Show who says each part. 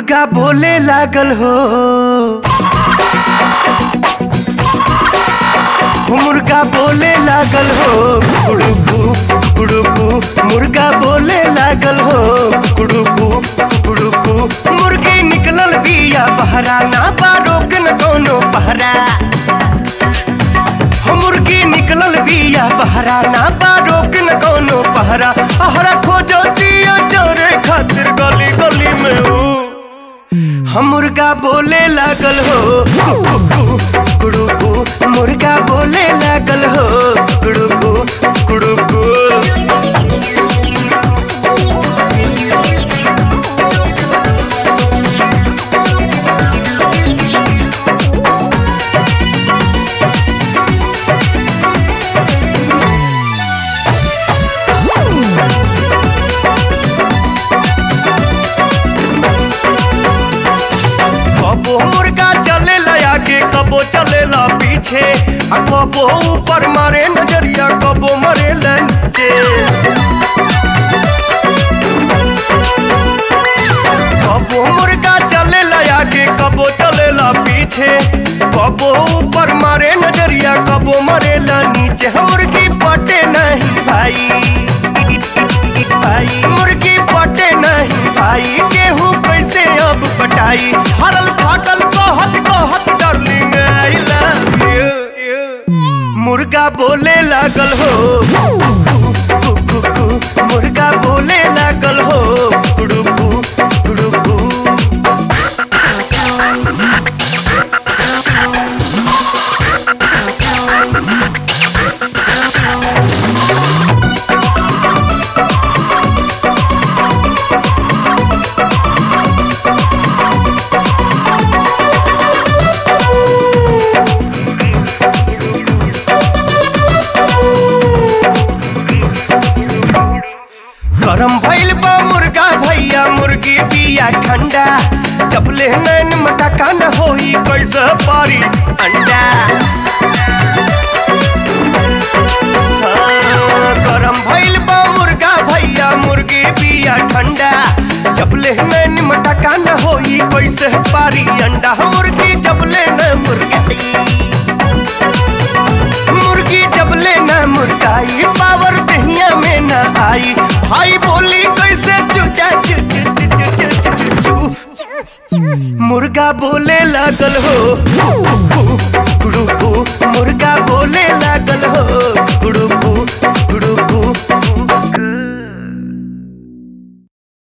Speaker 1: मुर्गा बोले लागल हो, मुर्गा बोले लागल हो, कुड़ुकू कुड़ुकू मुर्गा बोले लागल हो, कुड़ुकू कुड़ुकू। मुर्गी निकलल बिया बहरा, ना बा रोक न कोनो पहरा। मुर्गी निकलल बिया बहरा, ना बा रोक न कोनो पहरा। अहरा खोजो दिया चोरे खातिर गली गली में हो। हम मुर्गा बोले लागल हो, कुड़ुकू कुड़ुकू मुर्गा बोले लागल हो, कुड़ुकू कुड़ुकू। कबो मुर्गा चलेला आगे, कबो चलेला पीछे, कबो ऊपर मारे नजरिया, कबो मरे नीचे। कबो मुर्गा चलेला आगे, कबो चलेला पीछे, कबो ऊपर मारे नजरिया, कबो मरे नीचे। मुर्गी पटे नहीं भाई, मुर्गी पटे नहीं भाई, गेहूं कैसे अब पटाई। हरल थाकल कहत कहत डार्लिंग आई लव यू। मुर्गा बोले लागल हो, कुड़ुकू मुर्गा बोले लागल हो, कुड़ुकू कुड़ुकू। गरम भइल बा मुर्गा भैया, मुर्गी बिया ठंडा। जब ले नैन मटका न होई, कैसे पारी अंडा। गरम भइल बा मुर्गा भैया, मुर्गी बिया ठंडा। जब ले नैन मटका न होई, कैसे पारी अंडा। मुर्गी जब ले न मुर्गी जब ले न मुर्गाई, पावर दहिया में न आई। भाई बोली कैसे चुचा चु चु चु चु चु चु चु चु। मुर्गा बोले लागल हो,